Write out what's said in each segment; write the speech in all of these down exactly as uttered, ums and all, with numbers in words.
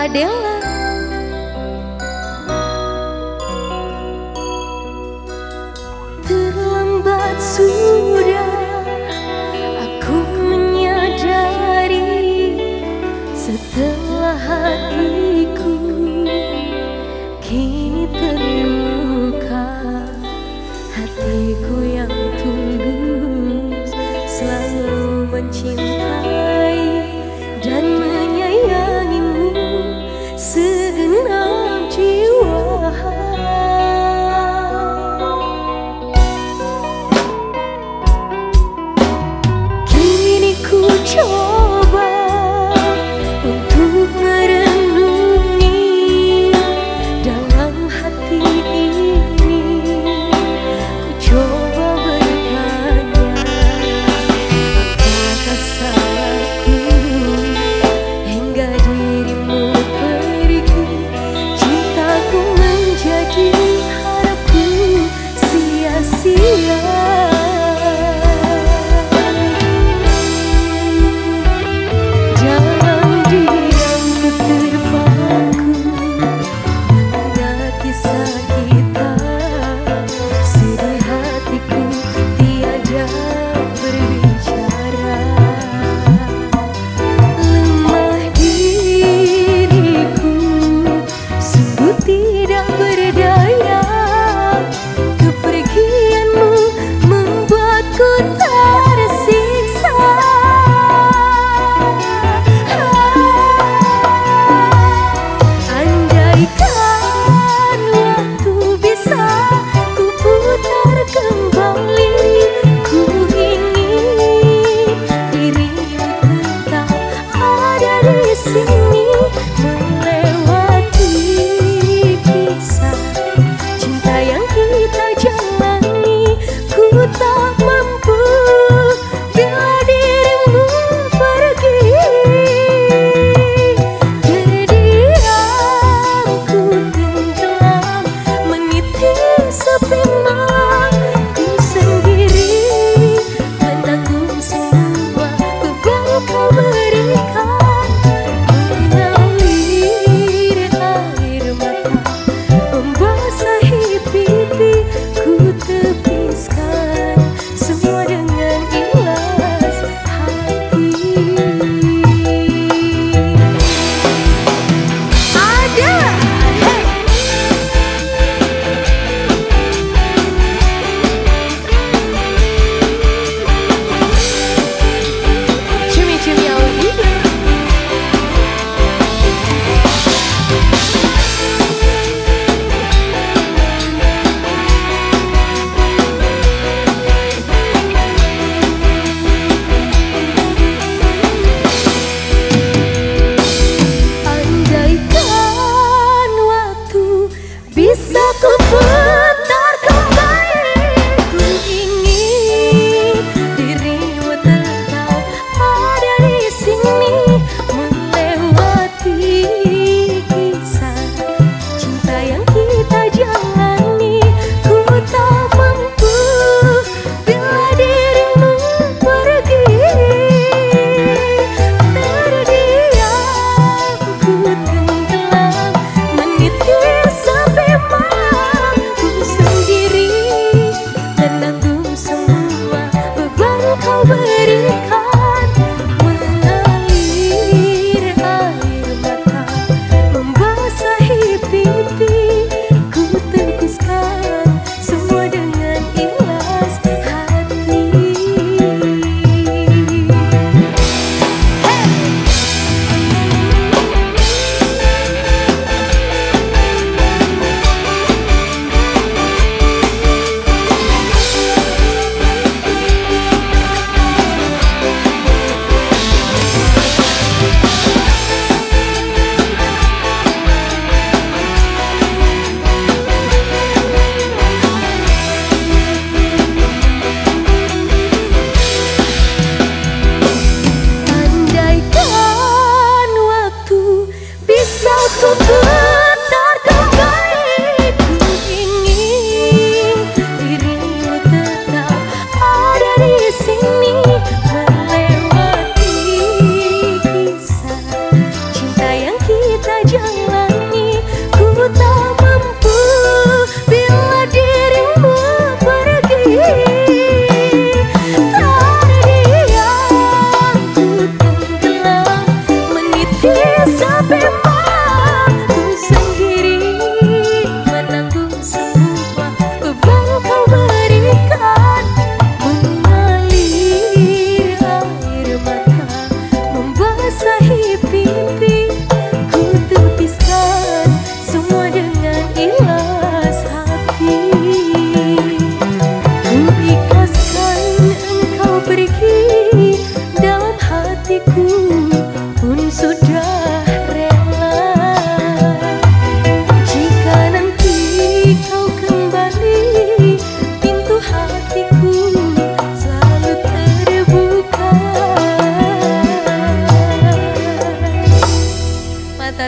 Adela. Terlambat sudah aku menyadari, setelah hatiku kini terluka. Hatiku yang tulus selalu mencintai dan menyayangimu segenap jiwa. Kini ku coba untuk merenungi dalam hati ini. Ku coba bertanya, apakah salahku hingga dirimu pergi? Cintaku menjadi harapku sia-sia. Dalam diamku terpaku mengenang kisah kita. Sedih hatiku tiada berbicara. Lemah diriku sungguh tidak berdaya. Kepergianmu membuatku tersiksa. Andaikan waktu bisa ku putar kembali, ku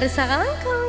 tersangka.